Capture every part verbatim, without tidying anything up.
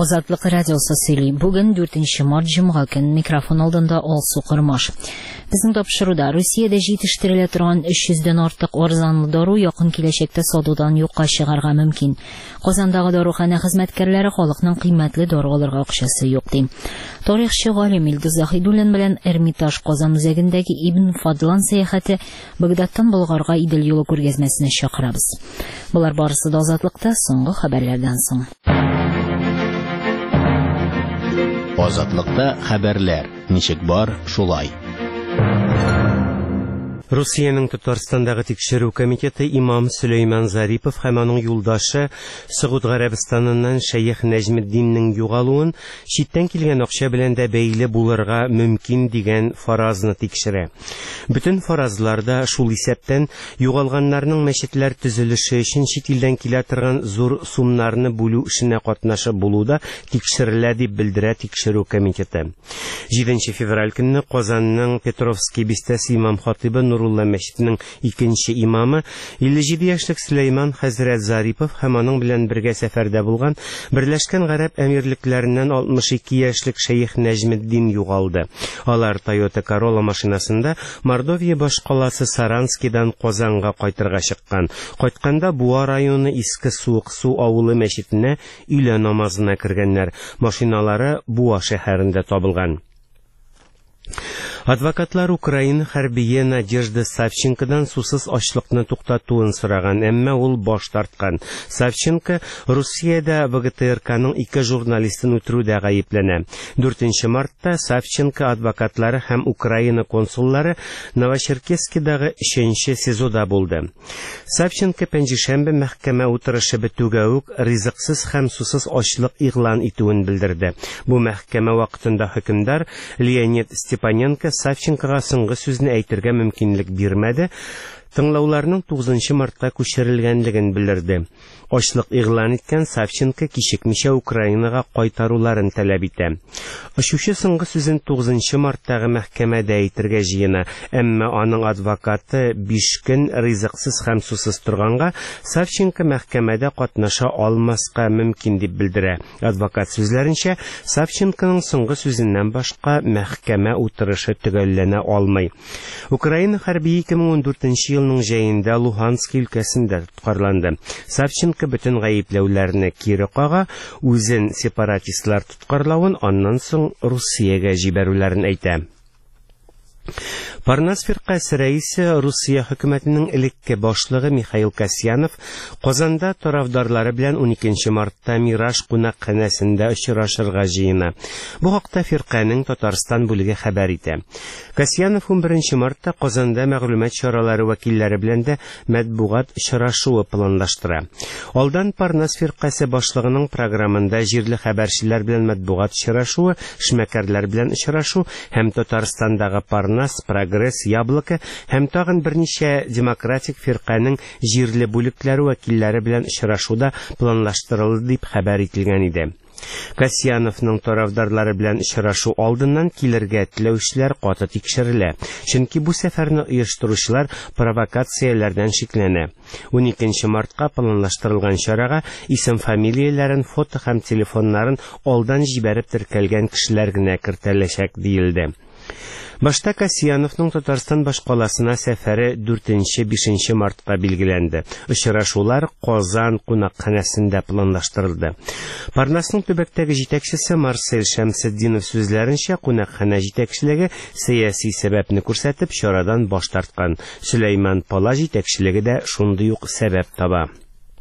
Азатлык радиосы сөйли. Бүген дүртенче март җомга көн микрофон алдында Алсу Кырмаш. Безнең тапшыруда Россиядә җитештерелә торган өч йөздән артык арзанлы дару якын киләчәктә сатудан юкка чыгарга мөмкин. Казандагы дарухана хезмәткәрләре халыкның кыйммәтле дару алырга акчасы юк ди. Тарихчы галим Илдус Заһидуллин белән Эрмитаж Казан үзәгендәге Ибн Фадлан сәяхәте Багдадтан Болгарга Идел юлы күргәзмәсенә чакырабыз. Булар барысы да Азатлыкта соңгы хәбәрләрдән соң. Азатлыкта хәбәрләр. Ничек бар, шулай. Русиянең Татарстандагы тикшерү комитеты имам Сөләйман Зарипов һәм аның юлдашы Сәгуд Гарәбстаныннан Шәйх Нәҗметдиннең югалуын читтән килгән акча белән дә бәйле булырга мөмкин дигән фаразны тикшерә. Бөтен фаразларда шул исәптән югалганнарның мәчетләр төзелеше өчен чит илдән килә торган зур сумнарны бүлү эшенә катнашып булуда тикшерелә дип белдерә тикшерү комитеты. җиденче февраль көнне Казанның Петровский бистәсе имам-хатибы Нурулла мәчетенең икенче имамы илле җиде яшьлек Сөләйман хәзрәт Зарипов һәм аның белән бергә сәфәрдә булган Берләшкән Гарәп әмирлекләреннән алтмыш ике яшьлек Шәйх Нәҗметдин югалды. Алар Toyota Corolla машинасында Мордовия башкаласы Саранскидан Казанга кайтырга чыккан. Кайтканда Буа районы Иске Суык су авылы мәчетенә өйлә намазына кергәннәр. Машиналары Буа шәһәрендә табылган. Адвокатлар Украина хәрбие Надежда Савченкодан сусыз ачлыкны туктатуын сораган, әмма ул баш тарткан. Савченко Русиядә ВГТРКның ике журналистын үтерүдә гаепләнә. дүртенче мартта Савченко адвокатлары һәм Украина консуллары Новочеркесскидагы өченче СИЗОда булды. Савченко пәнҗешәмбе мәхкәмә утырышы бетүгә үк ризыксыз һәм сусыз ачлык игълан итүен белдерде. Бу мәхкәмә вакытында хөкемдар Леонид Степаненко Савченкога соңгы сүзне әйтергә мөмкинлек бирмәде, тыңлауларның тугызынчы мартта күчерелгәнлеген белдерде. Ачлык игълан иткән Савченко кичекмичә Украинага кайтаруларын таләп итә. Ачучы соңгы сүзен тугызынчы марттагы мәхкәмәдә әйтергә җыена, әмма аның адвокаты биш көн ризыксыз һәм сусыз торганга Савченко мәхкәмәдә катнаша алмаска мөмкин дип белдерә. Адвокат сүзләренчә, Савченконың соңгы сүзеннән башка мәхкәмә утырышы төгәлләнә алмый. Украина хәрби ике мең ундүртенче елның җәендә Луганск өлкәсендә тоткарланды. Савченко бөтен гаепләүләрне кире кага, үзен сепаратистлар тоткарлавын, аннан соң Русиягә җибәрүләрен әйтә. Парнас фиркасы рәисе Русия хөкүмәтенең элекке башлыгы Михаил Касьянов Казанда тарафдарлары белән уникенче мартта Мираж кунакханәсендә очрашырга җыена. Бу хакта фирканың Татарстан бүлеге хәбәр итә. Касьянов унберенче мартта Казанда мәгълүмат чаралары вәкилләре белән дә матбугат очрашуы планлаштыра. Алдан Парнас фиркасы башлыгының программында җирле хәбәрчеләр белән матбугат очрашуы, эшмәкәрләр белән очрашу һәм Татарстандагы Парнас, Прогресс, Яблоко һәм тагын берничә демократик фирканың җирле бүлекләре вәкилләре белән очрашуда планлаштырылды дип хәбәр ителгән иде. Касьяновның тарафдарлары белән очрашу алдыннан килергә теләүчеләр каты тикшерелә, чөнки бу сәфәрне оештыручылар провокацияләрдән шикләнә. уникенче мартка планлаштырылган чарага исем-фамилияләрен, фото һәм телефоннарын алдан җибәреп теркәлгән кешеләр генә кертеләчәк диелде. Башта Касьяновның Татарстан башкаласына сәфәре дүртенче-бишенче мартка билгеләнде. Очрашулар Казан кунакханәсендә планлаштырылды. Парнасның төбәктәге җитәкчесе Марсель Шәмсетдинов сүзләренчә, кунакханә җитәкчелеге сәяси сәбәпне күрсәтеп чарадан баш тарткан. Сөләйман Пала җитәкчелеге дә шундый ук сәбәп таба.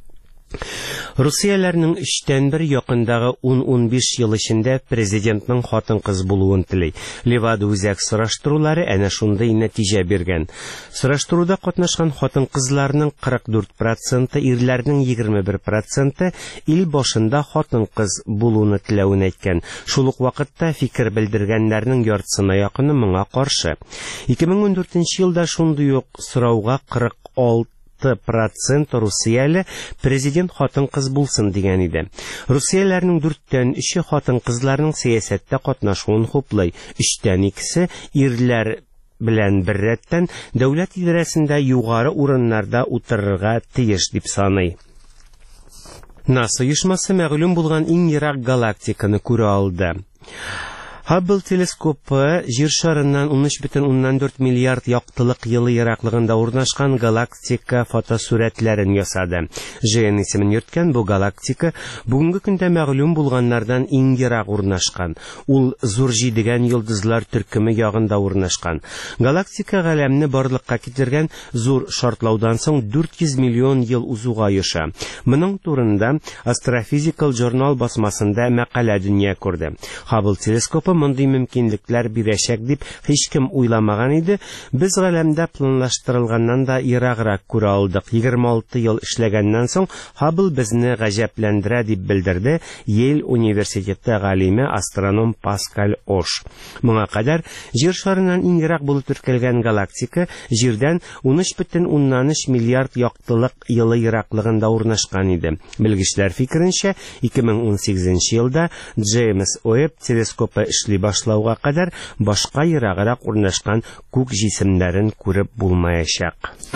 Русияләрнең өчтән бер якындагы ун-унбиш ел эчендә президентның хатын-кыз булуын тели. Левада үзәк сораштырулары әнә шундый нәтиҗә биргән. Сораштыруда катнашкан хатын-кызларның кырык дүрт проценты, ирләрнең егерме бер проценты ил башында хатын-кыз булуны теләвен әйткән. Шул ук вакытта фикер белдергәннәрнең яртысына якыны моңа каршы. ике мең ундүртенче елда шундый ук сорауга кырык алты процент Русияле президент хатын-кыз булсын дигән иде. Русияләрнең дүрттән өче хатын-кызларның сәясәттә катнашуын хуплый, өчтән икесе ирләр белән беррәттән дәүләт идарәсендә югары урыннарда утырырга тиеш дип саный. НАСА оешмасы мәгълүм булган иң ерак галактиканы күрә алды. Хаббл телескопы җир шарыннан ун өч бөтен уннан дүрт миллиард яктылык елы ераклыгында урнашкан галактика фотосурәтләрен ясады. ЖН исемен йөрткән бу галактика бүгенге көндә мәгълүм булганнардан иң ерак урнашкан. Ул зур җидегән йолдызлар төркеме ягында урнашкан. Галактика галәмне барлыкка китергән зур шартлаудан соң дүрт йөз миллион ел узуга оеша. Моның турында Astrophysical Journal басмасында мәкалә дөнья күрде. Хаббл телескопы мондый мөмкинлекләр бирәчәк дип һич кем уйламаган иде. Без галәмдә планлаштырылганнан да ераграк күрә алдык. егерме алты ел эшләгәннән соң Хаббл безне гаҗәпләндерә дип белдерде Йейл университеты галиме астроном Паскаль Ош. Моңа кадәр җир шарыннан иң ерак булып теркәлгән галактика җирдән ун өч бөтен уннан өч миллиард яктылык елы ераклыгында урнашкан иде. Белгечләр фикеренчә, ике мең ун сигезенче елда Джеймс Уэбб телескопы эшли башлауга кадәр башка ераграк урнашкан күк җисемнәрен күреп булмаячак.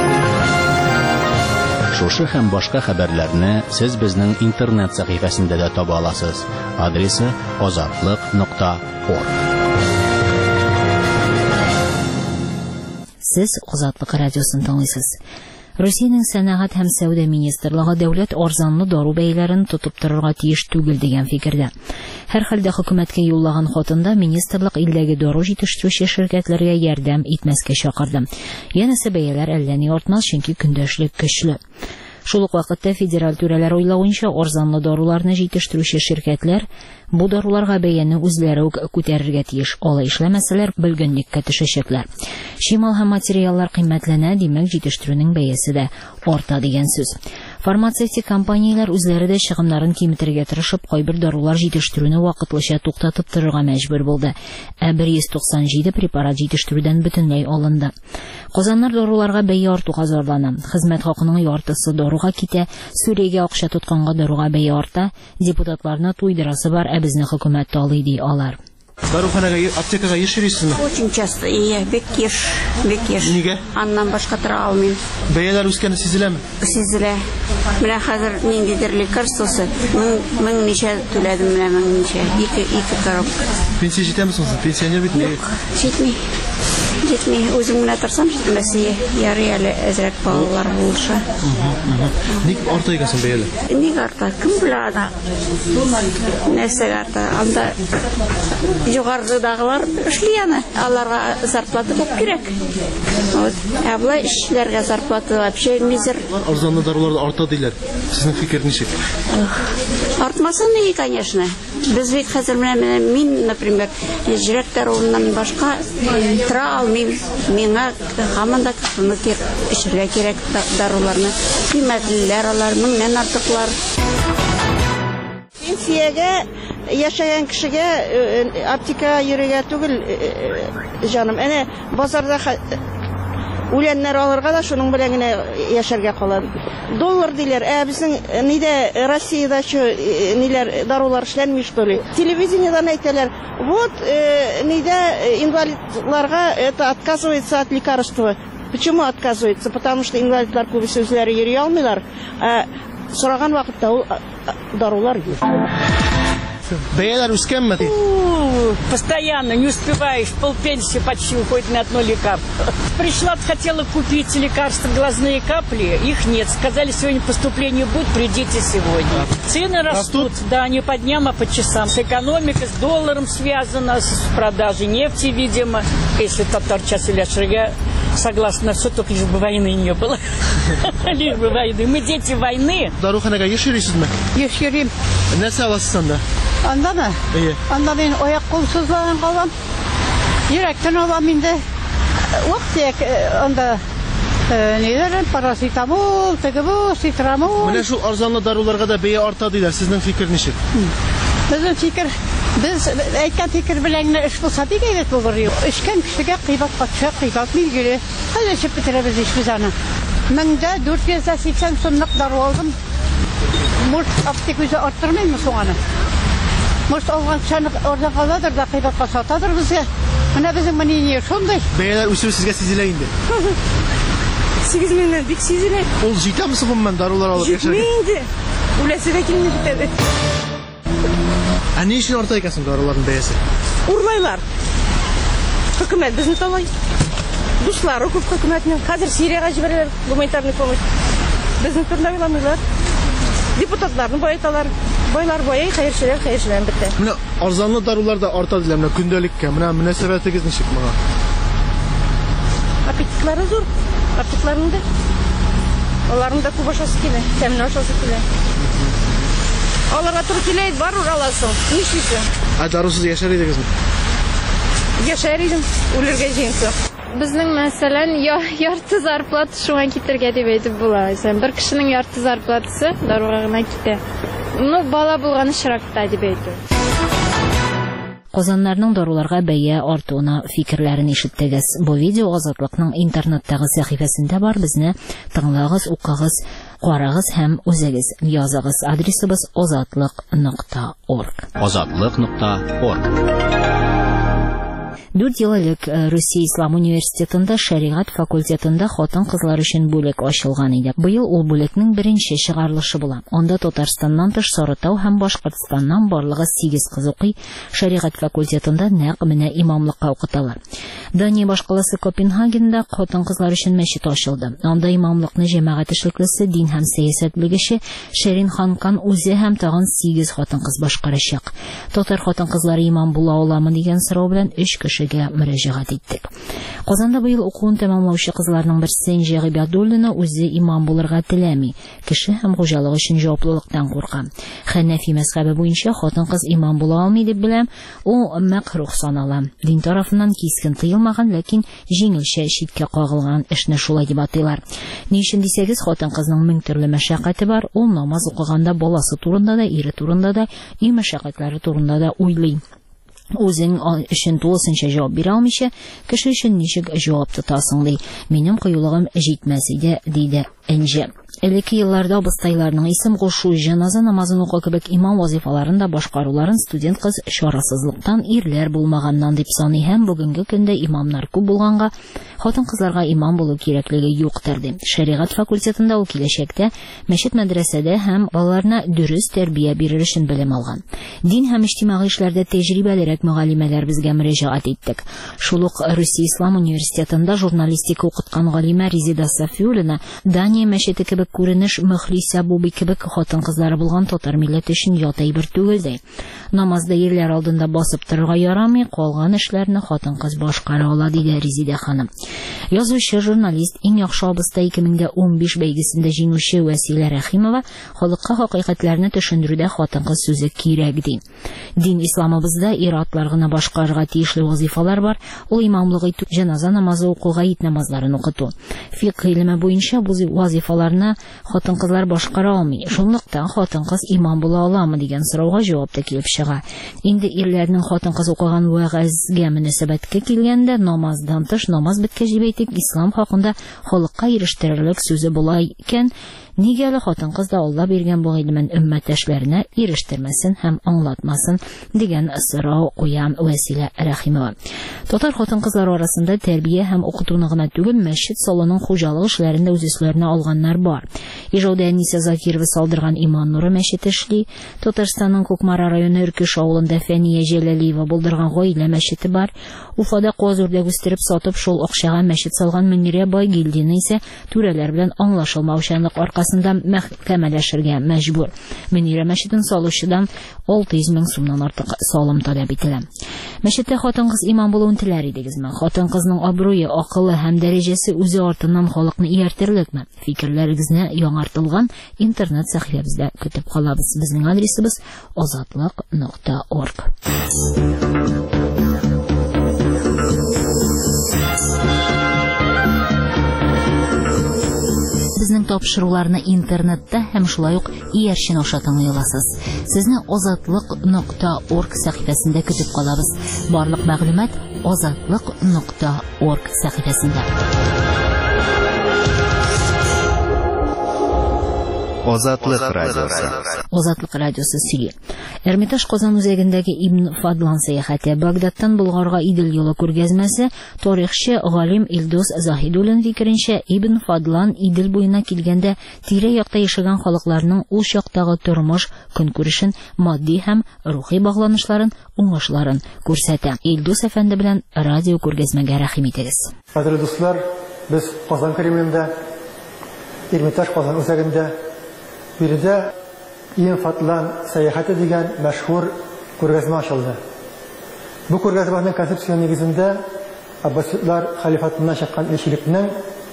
Шушы һәм башка хәбәрләрне сез безнең интернет сәхифәсендә дә таба аласыз. Адресы азатлык нокта орг. Сез Азатлык радиосын тыңлыйсыз. Русиянең сәнәгать һәм сәүдә министрлыгы дәүләт арзанлы дару бәяләрен тотып торырга тиеш түгел дигән фикердә. Һәр хәлдә хөкүмәткә юллаган хатында министрлык илдәге дару җитештерүче ширкәтләргә ярдәм итмәскә чакырды. Янәсе бәяләр әллә ни артмас, чөнки көндәшлек көчле. Шул ук вакытта федераль түрәләр уйлавынча, арзанлы даруларны җитештерүче ширкәтләр бу даруларга бәяне үзләре үк күтәрергә тиеш. Алай эшләмәсәләр, бөлгенлеккә төшәчәкләр. Чимал һәм материаллар кыйммәтләнә, димәк җитештерүнең бәясе дә арта дигән сүз. Фармацевтик компанияләр үзләре дә чыгымнарын киметергә тырышып, кайбер дарулар җитештерүне вакытлыча туктатып торырга мәҗбүр булды. Ә бер йөз туксан җиде препарат җитештерүдән бөтенләй алынды. Казаннар даруларга бәя артуга зарлана. Хезмәт хакының яртысы даруга китә, сүрегә акча тотканга даруга бәя арта. Депутатларны туйдырасы бар, ә безне хөкүмәт талый ди алар. Даруханага, аптекага еш йөрисезме? Очень часто, и бек еш, бек еш. Нигә? Аннан башка тора алмыйм. Бәяләр үскәне сизеләме? Сизелә. Менә хәзер ниндидер лекарствосы, мең ничә түләдем, менә мең ничә, ике ике коробка. Пенсия җитәме соң? Пенсионер бит. Җитми. Җитми. Үзем менә торсам җитмәсе, ярый әле әзрәк балалар булыша. Ник артайган соң бәяләр? Ник арта? Кем белә аны? Нәрсәгә арта? Анда югарыдагылар эшли аны. Аларга зарплата күп кирәк. Вот. Ә булай эшчеләргә зарплата вообще мизер. Арзанлы дарулар арта диләр. Сезнең фикер ничек? Артмаса ни, конечно. Без бит хәзер менә мин, например, җирәк даруыннан башка тора алмыйм. Миңа һаман да кыны эшергә кирәк даруларны. Кыйммәтлеләр алар, меңнән артыклар. Пенсиягә яшәгән кешегә аптека йөрергә түгел, җаным. Әнә базарда үләннәр алырга да шуның белән генә яшәргә кала. Доллар диләр, ә безнең нидә Россиядә чу ниләр дарулар эшләнми что ли? Телевидениедан әйтәләр, вот нидә инвалидларга это отказывается от лекарства. Почему отказывается? Потому что инвалидлар күбесе үзләре йөри алмыйлар. Ә сораган вакытта ул дарулар юк. Бәяләр үскәнме? Постоянно не успеваешь, полпенсии почти уходит на одно лекарство. Пришла, хотела купить лекарства, глазные капли, их нет. Сказали, сегодня поступление будет, придите сегодня. Цены растут, растут, да, не по дням, а по часам. С экономикой, с долларом связано, с продажей нефти, видимо. Если татар час или ашрага, согласна, все только лишь бы войны не было. Лишь бы войны. Мы дети войны. Даруханага еш йөрисезме? Еш йөрим. Нәрсә аласыз анда? Андамы? Анда мен аяк кул сызланып калам. Йөрәктән алам инде. Вакыт анда ниләр параситамол, тегебу, ситрамол. Менә шул арзанлы даруларга да бәя арта диләр. Сезнең фикер ничек? Безнең фикер, без әйткән фикер белән эш булса бик әйбәт булыр. Эшкән кешегә кыйбатка төшә, кыйбат билгеле. Хәзер чыгып бетерәбез иш без аны. мең дүрт йөз сиксән сумлык дару алдым. Мурт аптека үзе арттырмыймы соң аны? Мурт алган кешене ордан каладыр да кыйбатка сатадыр безгә. Менә безнең мнение шундый. Бәяләр үсү сезгә сизелә инде. сигез меңнән бик сизелә. Ул җитәме соң мен дарулар алып яшәргә? Җитми инде. Үләсе дә килмей бетәде. Ә ни өчен арта икән даруларның бәясе? Урлайлар. Хөкүмәт безне талай. Дуслары күп хөкүмәтнең. Хәзер Сириягә җибәрәләр гуманитарный помощь. Безнең турында уйламыйлар. Депутатларны байталар. Байлар бай, хәерчеләр хәерчеләр бетә. Менә арзанлы дарулар да арта диләр менә көндәлеккә. Менә мөнәсәбәтегез ничек моңа? Аппетитлары зур. Аппетитларында. Аларның да күп ашасы килә. Тәмле ашасы килә. Аларга туры килә, бар ураласың. Нишлисең? Ә дарусыз яшәр идегезме? Яшәр идем, үләргә җыенсак. Безнең мәсәлән, ярты зарплата шуңа китергә дип әйтеп була. Бер кешенең ярты зарплатасы даруга гына китә. Ну, бала булган очракта дип әйтә. Казаннарның даруларга бәя артуына фикерләрен ишеттегез. Бу видео Азатлыкның интернеттагы сәхифәсендә бар. Безне тыңлагыз, укыгыз, карагыз һәм үзегез языгыз. Адресыбыз азатлык нокта орг. азатлык нокта орг. Дүрт ел элек Русия Ислам университетында шәригать факультетында хатын-кызлар өчен бүлек ачылган иде. Быел ул бүлекнең беренче чыгарылышы була. Анда Татарстаннан тыш Сарытау һәм Башкортстаннан барлыгы сигез кыз укый. Шәригать факультетында нәкъ менә имамлыкка укыталар. Дания башкаласы Копенгагенда хатын-кызлар өчен мәчет ачылды. Анда имамлыкны җәмәгать эшлеклесе, дин һәм сәясәт белгече Шәрин Ханкан үзе һәм тагын сигез хатын-кыз башкарачак. Татар хатын-кызлары имам була аламы дигән сорау белән өч кеше мөрәҗәгать иттек. Казанда быел укуын тәмамлаучы кызларның берсе Энҗе Гыйбадуллина үзе имам булырга теләми. Кеше һәм хуҗалык өчен җаваплылыктан курка. Хәнәфи мәзһәбе буенча хатын-кыз имам була алмый дип беләм, ул мәкрух санала. Дин тарафыннан кискен тыелмаган, ләкин җиңелчә читкә кагылган эшне шулай дип атыйлар. Ни өчен дисәгез, хатын-кызның мең төрле мәшәкате бар. Ул намаз укыганда баласы турында да, ире турында да, үй мәшәкатьләре турында да уйлый. Үзең өчен тулысынча җавап бирә алмыйча, кеше өчен ничек җавап тотасың ди. Минем кыюлыгым җитмәс иде, диде Энҗе. Элекке елларда абыстайларның исем кушу, җаназа намазын укы кебек имам вазифаларын да башкаруларын студент кыз чарасызлыктан, ирләр булмаганнан дип саный һәм бүгенге көндә имамнар күп булганга, хатын-кызларга имам булу кирәклеге юктыр ди. Шәригать факультетында ул киләчәктә мәчет мәдрәсәдә һәм балаларына дөрес тәрбия бирер өчен белем алган. Дин һәм иҗтимагый эшләрдә тәҗрибәлерәк мөгаллимәләр безгә мөрәҗәгать иттек. Шул ук Русия Ислам университетында журналистика укыткан галимә Резида Сафиуллина Дания мәчете кебек күренеш Мөхлисә Буби кебек хатын-кызлары булган татар милләте өчен ят әйбер түгел ди. Намазда ирләр алдында басып торырга ярамый, калган эшләрне хатын-кыз башкара ала, диде Резида ханым. Язучы, журналист, иң яхшы абыстай ике мең унбиш бәйгесендә җиңүче Вәсилә Рәхимова халыкка хакыйкатьләрне төшендерүдә хатын-кыз сүзе кирәк ди. Дин исламыбызда ир-атлар гына башкарырга тиешле вазифалар бар. Ул имамлык итү, җаназа намазы укуга, ит намазларын укыту. Фикъ гыйлеме буенча бу вазифаларны хатын-кызлар башкара алмый. Шунлыктан хатын-кыз имам була аламы дигән сорауга җавап та килеп чыга. Инде ирләрнең хатын-кыз укыган вәгазьгә мөнәсәбәткә килгәндә, намаздан тыш намаз беткәч дип әйтик, ислам хакында халыкка ирештерерлек сүзе була икән, нигә әле хатын-кыз да Алла биргән бу гыйлемен өммәттәшләренә ирештермәсен һәм аңлатмасын дигән сорау куя Вәсилә Рәхимова. Татар хатын-кызлар арасында тәрбия һәм укытуны гына түгел, мәчет салуның хуҗалык эшләрендә үз өсләренә алганнар бар. Ижауда Әниса Закирова салдырган Иман нуры мәчете эшли. Татарстанның Кукмара районы Өркеш авылында Фәния Җәләлиева булдырган гаилә мәчете бар. Уфада казүрдә үстереп сатып шул акчага мәчет салган Мөнирә Байгилдина исә түрәләр белән аңлашылмаучанлык аркасында мәхкәмәләшергә мәҗбүр. Мөнирә мәчетен салучыдан алты йөз мең сумнан артык салым таләп ителә. Мәчеттә хатын-кыз имам булуын теләр идегезме? Хатын-кызның абруе, акылы һәм дәрәҗәсе үзе артыннан халыкны ияртерлекме? Фикерләрегезне яңартылган интернет сәхифәбездә көтеп калабыз. Безнең адресыбыз азатлык нокта орг. Безнең тапшыруларны интернетта һәм шулай ук иярчен аша тыңлый аласыз. Сезне азатлык нокта орг сәхифәсендә көтеп калабыз. Барлык мәгълүмат азатлык нокта орг сәхифәсендә. Азатлык радиосы. Азатлык радиосы сөйли. Эрмитаж Казан үзәгендәге Ибн Фадлан сәяхәте, Багдадтан Болгарга Идел юлы күргәзмәсе, тарихчы галим Илдус Заһидуллин фикеренчә, Ибн Фадлан Идел буена килгәндә тирә-якта яшәгән халыкларның ул чактагы тормыш, көнкүрешен, матди һәм рухи багланышларын, уңышларын күрсәтә. Илдус әфәнде белән радио күргәзмәгә рәхим итегез. Кадерле дуслар, без Казан Кремлендә, Эрмитаж Казан үзәгендә биредә Ибн Фадлан сәяхәте дигән мәшһүр күргәзмә ачылды. Бу күргәзмәнең концепция нигезендә Аббасидлар халифатыннан чыккан илчелекнең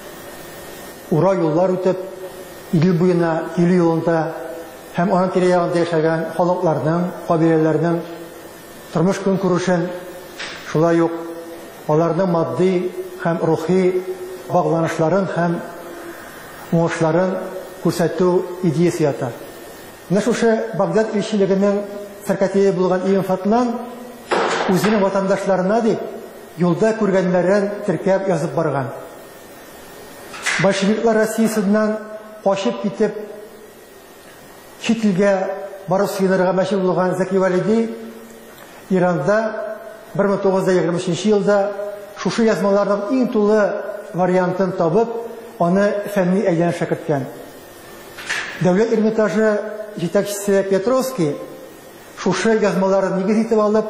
ура юллар үтеп, Идел буена, Идел юлында һәм аның тирә-ягында яшәгән халыкларның, кабиләләрнең тормыш көнкүрешен, шулай ук аларның матди һәм рухи багланышларын һәм уңышларын күрсәтү идеясе ята. Менә шушы Багдад илчелегенең сәркәтие булган Ибн Фадлан үзенең ватандашларына дип юлда күргәннәрен теркәп язып барган. Большевиклар Россиясыннан качып китеп чит илгә барып сыенырга мәҗбүр булган Зәки Валиди Иранда бер мең тугыз йөз егерме өченче елда шушы язмаларның иң тулы вариантын табып, аны фәнни әйләнешә керткән. Дәүләт Эрмитажы җитәкчесе Петровский шушы язмаларын нигез итеп алып,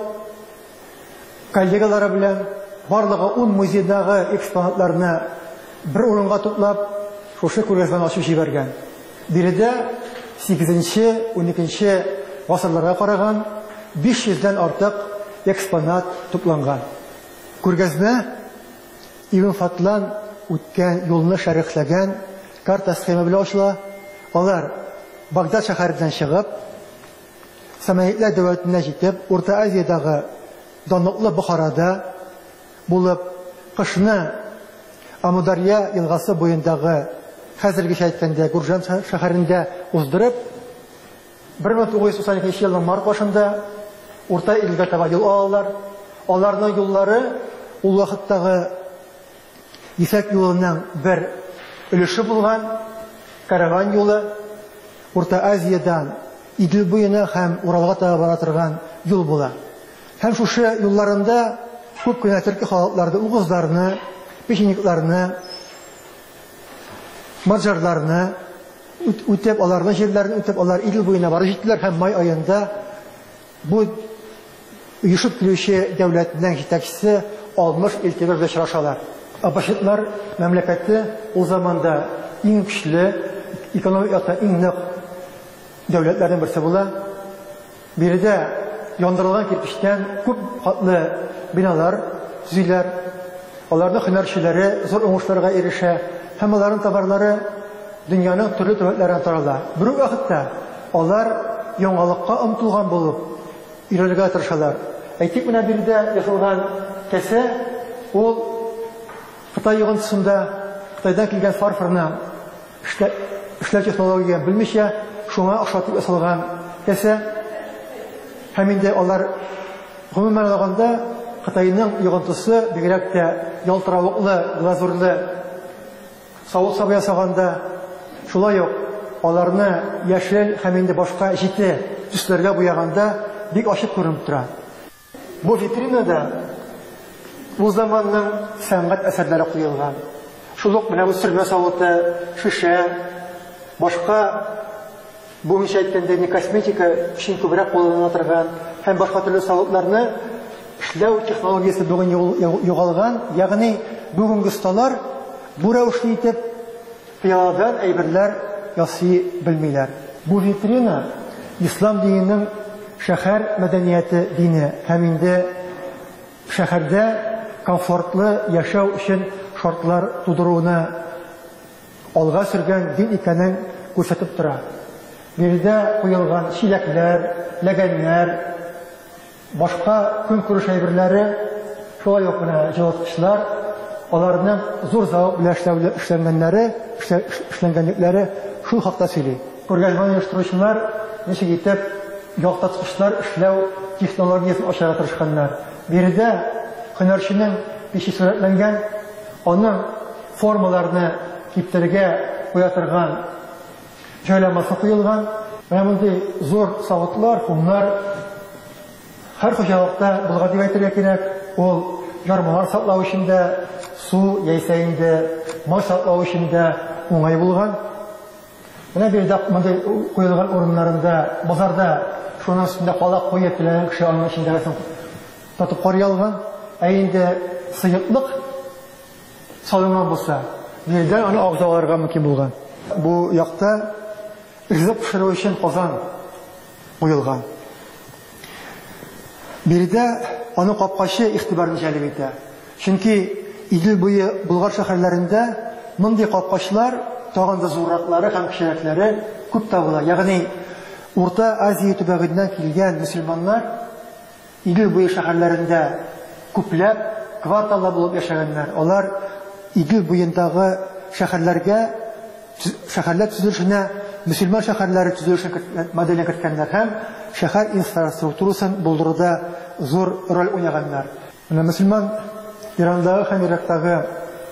коллегалары белән барлыгы ун музейдагы экспонатларны бер урынга туплап, шушы күргәзмәне ачып җибәргән. Биредә сигезенче - уникенче гасырларга караган биш йөздән артык экспонат тупланган. Күргәзмә Ибн Фадлан үткән юлны шәрехләгән карта схема белән ачыла. Алар Багдад шәһәреннән чыгып, Саманидлар дәүләтенә җитеп, Урта Азиядагы данлыклы Бухарада булып, кышны Амударья елгасы буендагы хәзергечә әйткәндә Гуржан шәһәрендә уздырып, бер мең тугыз йөз туксан икенче елның март башында Урта Илгә таба юл алалар. Аларның юллары ул вакыттагы Ефәк юлының бер өлеше булган караван юлы, Урта Азиядан Идел буена һәм Уралга таба бара торган юл була. Һәм шушы юлларында күп кенә төрки халыкларны, угызларны, печеникларны, маджарларны үтеп, аларның җирләрен үтеп, алар Идел буена барып җиттеләр һәм май аенда бу оешып килүче дәүләтнең җитәкчесе алтмыш илтибар белән очрашалар. Аббасидлар мәмләкәте ул заманда иң көчле, экономик яктан иң нык дәүләтләрнең берсе була. Биредә яндырылган кирпечтән күп катлы биналар төзиләр. Аларның һөнәрчеләре зур уңышларга ирешә һәм аларның товарлары дөньяның төрле төбәкләренә тарала. Бер вакытта алар яңалыкка омтылган булып ирелгә тырышалар. Әйтик, менә биредә ясалган кәсә ул Кытай йогынтысында Кытайдан килгән фарфорны эшләү технологиясын белмичә, шуңа охшатып ясалган кәсә. Һәм инде алар гомумән алганда Кытайның йогынтысы бигрәк тә ялтыравыклы, глазурлы савыт саба ясаганда, шулай ук аларны яшел һәм инде башка җите төсләргә буяганда бик ачык күренеп тора. Бу витринада ул заманның сәнгать әсәрләре куелган. Шул ук менә бу сөрмә савыты, шишә, башка бу мичә әйткәндә косметика өчен күбрәк кулланыла торган һәм башка төрле савытларны эшләү технологиясе бүген югалган, ягъни бүгенге осталар бу рәвешле итеп пыяладан әйберләр ясый белмиләр. Бу витрина ислам диненең шәһәр мәдәнияте дине һәм инде шәһәрдә комфортлы яшәү өчен шартлар тудыруны алга сөргән дин икәнен күрсәтеп тора. Биредә куелган чиләкләр, ләгәннәр, башка көнкүреш әйберләре, шулай ук менә җылыткычлар, аларның зур завод белән эшләнгәннәре, эшләнгәнлекләре шул хакта сөйли. Күргәзмәне оештыручылар ничек итеп яктаткычлар эшләү технологиясын ачарга тырышканнар. Биредә һөнәрченең пеше сурәтләнгән, аның формаларны киптерергә куя торган җайламасы куелган. Менә мондый зур савытлар, кумнар һәр хуҗалыкта булга дип әйтергә кирәк. Ул ярмалар саклау өчен дә, су яисә инде май саклау өчен дә уңай булган. Менә бер дә мондый куелган урыннарында, базарда шуның өстендә калак куеп теләгән кеше аның өчен татып карый алган. Ә инде сыйыклык салынган булса, нидән аны агзаларга мөмкин булган. Бу якта ризык пешерү өчен казан куелган. Биредә аны капкачы игътибарны җәлеп итә. Чөнки Идел буе Болгар шәһәрләрендә мондый капкачлар тагын да зурраклары һәм кечерәкләре күп табыла. Ягъни Урта Азия төбәгеннән килгән мөселманнар Идел буе шәһәрләрендә күпләп кварталлар булып яшәгәннәр. Алар Идел буендагы шәһәрләргә шәһәрләр төзелешенә мөселман шәһәрләре төзелешенә модель керткәннәр һәм шәһәр инфраструктурасын булдыруда зур роль уйнаганнар. Менә мөселман Ирандагы һәм Ирактагы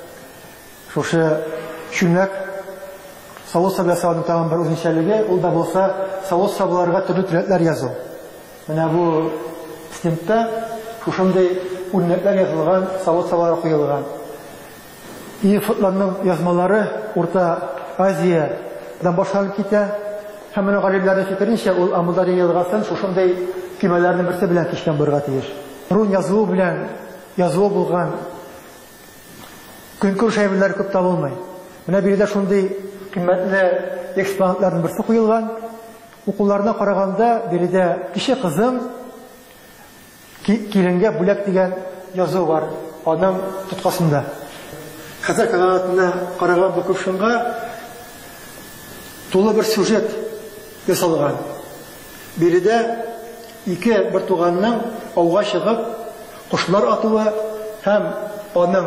шушы чүнәк савыт сабасының тагын бер үзенчәлеге, ул да булса савыт сабаларга төрле төрәтләр язу. Менә бу стендта шушындай үрнәкләр язылган, савыт сабалары куелган. Илфотларның язмалары Урта Азиядан башланып китә. Һәм менә галимнәрнең фикеренчә, ул Амудария елгасын шушындай көймәләрнең берсе белән кичкән булырга тиеш. Рун язуы белән язуы булган көнкүреш әйберләре күп табылмый. Менә биредә шундый кыйммәтле экспонатларның берсе куелган. Укуларына караганда биредә кеше кызым киленгә бүләк дигән язу бар аның тоткасында. Хәзер канатына караган бу кушынга тулы бер сюжет ясалган. Биредә ике бер туганның ауга чыгып кошлар атуы һәм аның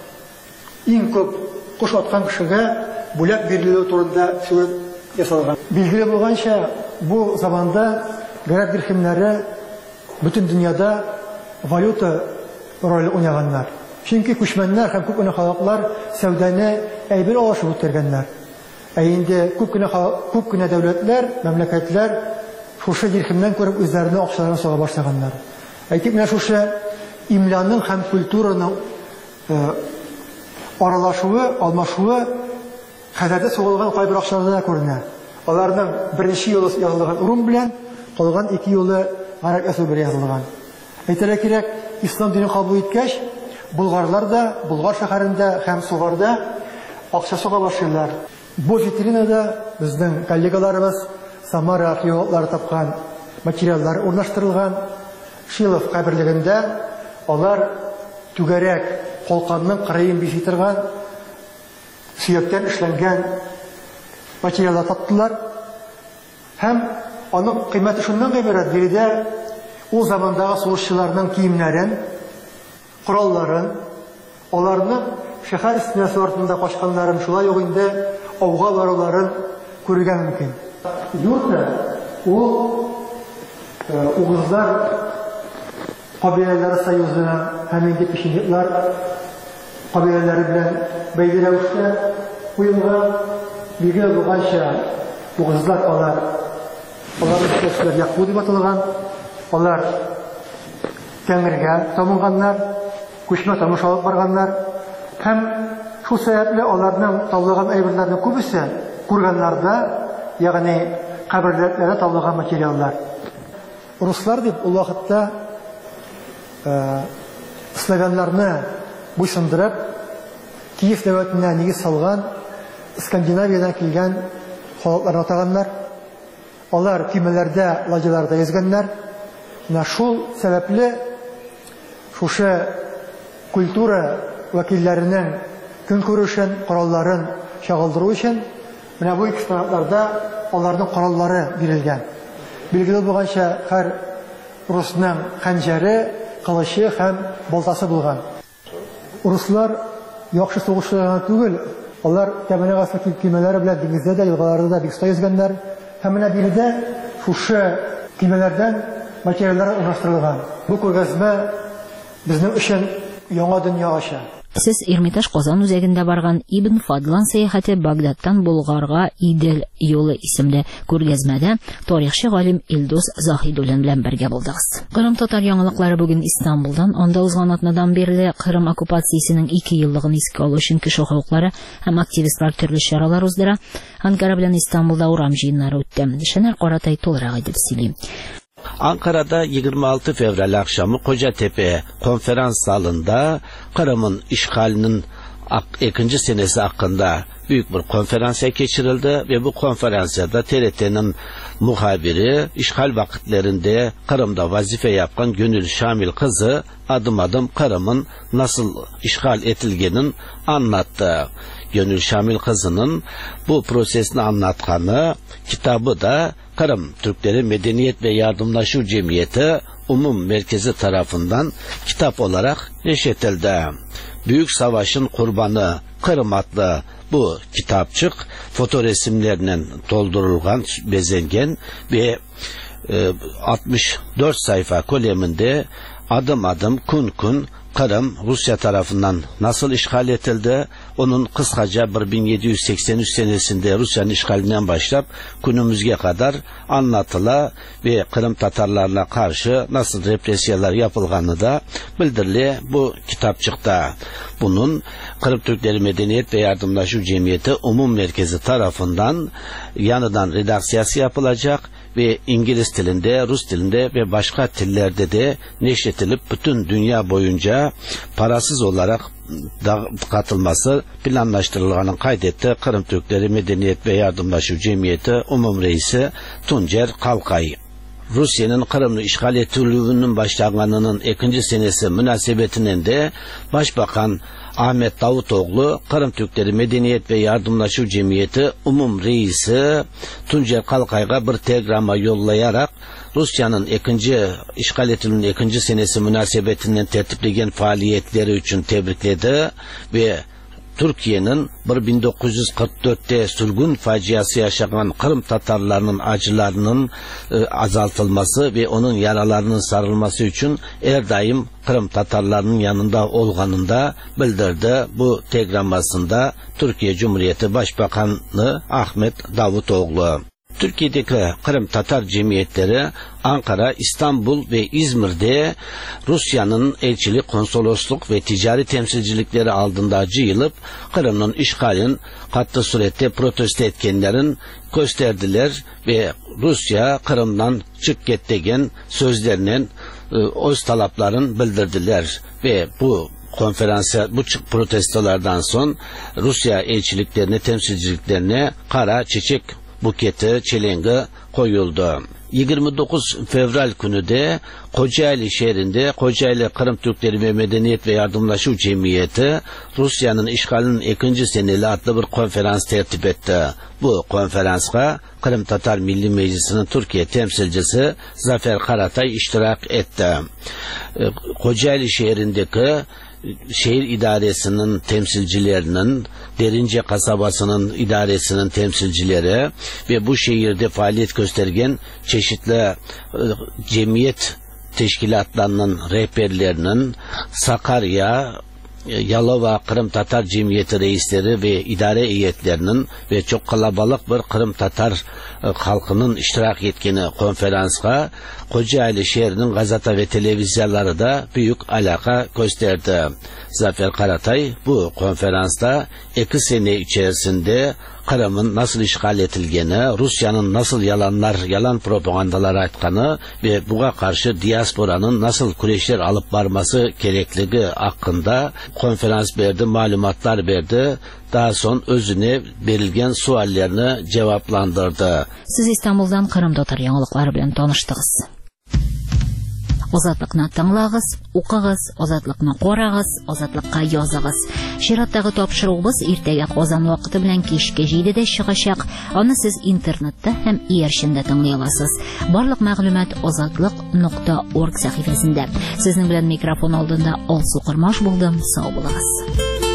иң күп кош аткан кешегә бүләк бирелү турында сюжет ясалган. Билгеле булганча, бу заманда гарәп дирхемнәре бөтен дөньяда валюта роль уйнаганнар. Чөнки күчмәннәр һәм күп кенә халыклар сәүдәне әйбер алышып үткәргәннәр. Ә инде күп кенә күп кенә дәүләтләр, мәмләкәтләр шушы дирхемнән күреп үзләренең акчаларын сага башлаганнар. Әйтик, менә шушы имланың һәм культураның аралашуы, алмашуы хәзердә сугылган кайбер акчаларда күренә. Аларның беренче юлы язылган урын белән калган ике юлы гарәп язу белән язылган. Әйтергә кирәк, ислам динен кабул иткәч, болгарлар да Болгар шәһәрендә һәм Сугарда акча суга башлыйлар. Бу витринада безнең коллегаларыбыз Самара археологлары тапкан материаллар урнаштырылган. Шилов каберлегендә алар түгәрәк калканның кырыен бизитергән, сөяктән эшләнгән материаллар таптылар. Һәм аның кыйммәте шуннан гыйбарәт, биредә ул замандагы сугышчыларның киемнәрен, коралларын, аларның шәһәр стенасы артында качканнарын, шулай ук инде ауга баруларын күрергә мөмкин. Юрта ул угызлар кабиләләре союзына һәм инде пешенеклар кабиләләре белән бәйле рәвештә куелган. Билгеле булганча, угызлар алар аларның кешеләр яклы дип аталган. Алар Тәңрегә табынганнар, күчмә тамыш алып барганнар. Һәм шул сәбәпле аларның табылган әйберләрне күбесе күргәннәрдә, ягъни каберләрдә табылган материаллар. Руслар дип ул вакытта славяннарны буйсындырып, Киев дәүләтенә нигез салган Скандинавиядан килгән халыкларны атаганнар. Алар көймәләрдә, ладьяларда йөзгәннәр. Менә шул сәбәпле шушы культура вәкилләренең көнкүрешен, коралларын чагылдыру өчен менә бу экспонатларда аларның кораллары бирелгән. Билгеле булганча, һәр русның хәнҗәре, кылычы һәм балтасы булган. Руслар яхшы сугышчылар түгел, алар тәмәнә гасыр көймәләре белән диңгездә дә, елгаларда да бик оста йөзгәннәр. Һәм менә биредә шушы көймәләрдән материаллар урнаштырылган. Бу күргәзмә безнең өчен яңа дөнья ача. Сез Эрмитаж Казан үзәгендә барган Ибн Фадлан сәяхәте Багдадтан Болгарга Идел юлы исемле күргәзмәдә тарихчы галим Илдус Заһидуллин белән бергә булдыгыз. Кырым татар яңалыклары бүген Истанбулдан, анда узган атнадан бирле Кырым оккупациясенең ике еллыгын искә алу өчен кеше хокуклары һәм активистлар төрле чаралар уздыра. Анкара белән Истанбулда урам җыеннары үтте. Шәнәр Каратай тулырак итеп сөйли. Ankara'da yirmi altı Fevral akşamı Kocatepe konferans salonunda Kırım'ın işgalinin ikinci senesi hakkında büyük bir konferansa geçirildi ve bu konferansta T R T'nin muhabiri işgal vakitlerinde Kırım'da vazife yapan Gönül Şamil kızı adım adım Kırım'ın nasıl işgal edilgenin anlattı. Gönül Şamil kızının bu prosesini anlatkanı kitabı da Kırım Türkleri Medeniyet ve Yardımlaşma Cemiyeti Umum Merkezi tarafından kitap olarak neşredildi. Büyük Savaşın Kurbanı Kırım adlı bu kitapçık fotoresimlerle doldurulgan, bezengen ve e, altmış dört sayfa koleminde adım adım kun kun Kırım Rusya tarafından nasıl işgal edildi, onun kısaca bin yedi yüz seksen üç senesinde Rusya'nın işgalinden başlayıp günümüzge kadar anlatıla ve Kırım Tatarlarına karşı nasıl represiyalar yapılganı da bildirili bu kitapçıkta. Bunun Kırım Türkleri Medeniyet ve Yardımlaşma Cemiyeti Umum Merkezi tarafından yanıdan redaksiyası yapılacak ve İngiliz dilinde, Rus dilinde ve başka dillerde de neşretilip bütün dünya boyunca parasız olarak da katılması planlaştırıldığının kaydetti Kırım Türkleri Medeniyet ve Yardımlaşma Cemiyeti Umum Reisi Tuncer Kalkay. Rusya'nın Kırım'ı işgal ettiğinin başlanganının ikinci senesi münasebetinden de Başbakan Ahmet Davutoğlu Kırım Türkleri Medeniyet ve Yardımlaşma Cemiyeti Umum Reisi Tuncer Kalkay'a bir telegrama yollayarak Rusya'nın ikinci işgal ettiğinin ikinci senesi münasebetinden tertiplenen faaliyetleri için tebrikledi ve Türkiye'nin bin dokuz yüz kırk dörtte sürgün faciası yaşanan Kırım Tatarlarının acılarının e, azaltılması ve onun yaralarının sarılması için her daim Kırım Tatarlarının yanında olganında bildirdi. Bu telegrammasında Türkiye Cumhuriyeti Başbakanı Ahmet Davutoğlu. Türkiye'deki Kırım Tatar cemiyetleri Ankara, İstanbul ve İzmir'de Rusya'nın elçilik, konsolosluk ve ticari temsilcilikleri aldığında yılıp Kırım'ın işgalin katlı surette protesto etkenlerin gösterdiler ve Rusya Kırım'dan çık get degen sözlerinin öz talapların bildirdiler ve bu konferansa bu protestolardan son Rusya elçiliklerine, temsilciliklerine kara çiçek buketi, çelengi koyuldu. yirmi dokuz Fevral günü de Kocaeli şehrinde Kocaeli Kırım Türkleri ve Medeniyet ve Yardımlaşma Cemiyeti Rusya'nın işgalinin ikinci seneli adlı bir konferans tertip etti. Bu konferansa Kırım Tatar Milli Meclisi'nin Türkiye temsilcisi Zafer Karatay iştirak etti. Kocaeli şehrindeki şehir idaresinin temsilcilerinin, Derince kasabasının idaresinin temsilcileri ve bu şehirde faaliyet göstergen çeşitli e, cemiyet teşkilatlarının rehberlerinin, Sakarya, Yalova Kırım Tatar Cemiyeti reisleri ve idare heyetlerinin ve çok kalabalık bir Kırım Tatar halkının iştirak etkeni konferansa Kocaeli şehrinin gazete ve televizyaları da büyük alaka gösterdi. Zafer Karatay bu konferansta iki sene içerisinde Kırım'ın nasıl işgal edilgeni, Rusya'nın nasıl yalanlar, yalan propagandalar aytkanı ve buna karşı diasporanın nasıl kureşler alıp varması gerekliliği hakkında konferans verdi, malumatlar verdi. Daha son özüne verilgen suallerini cevaplandırdı. Siz İstanbul'dan Kırım Tatar yanılıkları bilen tanıştınız. Озатлыкны тыңлагыз, укыгыз, озатлыкны карагыз, озатлыкка языгыз. Чираттагы тапшыруыбыз иртәгә Казан вакыты белән кичке җидедә чыгачак. Аны сез интернетта һәм иярчендә тыңлый аласыз. Барлык мәгълүмат озатлык нокта орг сәхифәсендә. Сезнең белән микрофон алдында Алсу Кырмаш булдым. Сау булыгыз.